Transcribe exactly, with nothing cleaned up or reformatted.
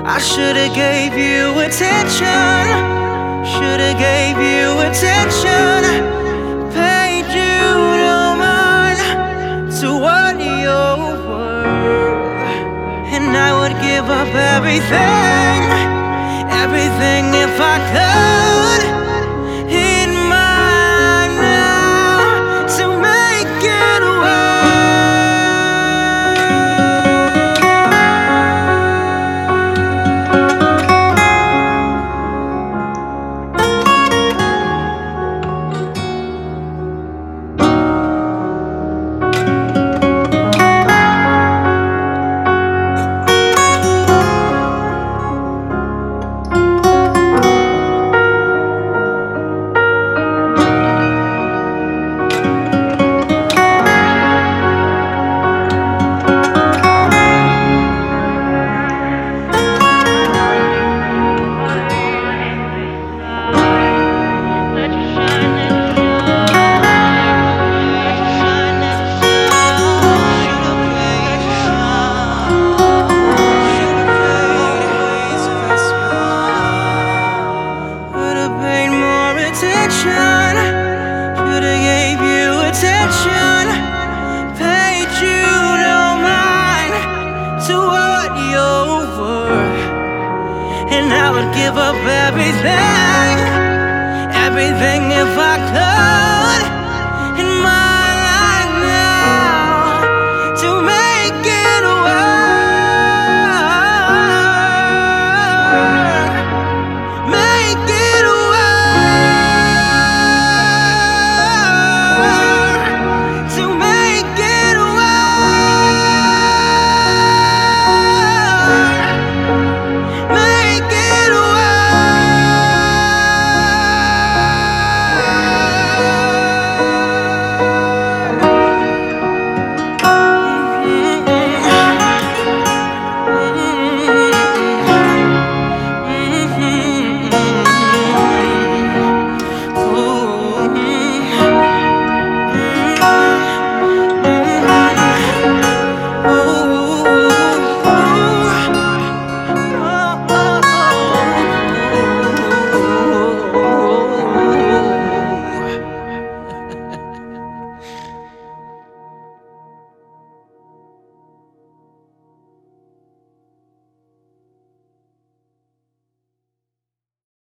I should've gave you attention, should've gave you attention, paid you no mind to what you're worth. And I would give up everything, everything if I could. In my now to make it work. Should've gave you attention, paid you no mind to what you're worth. And I would give up everything, everything if I could.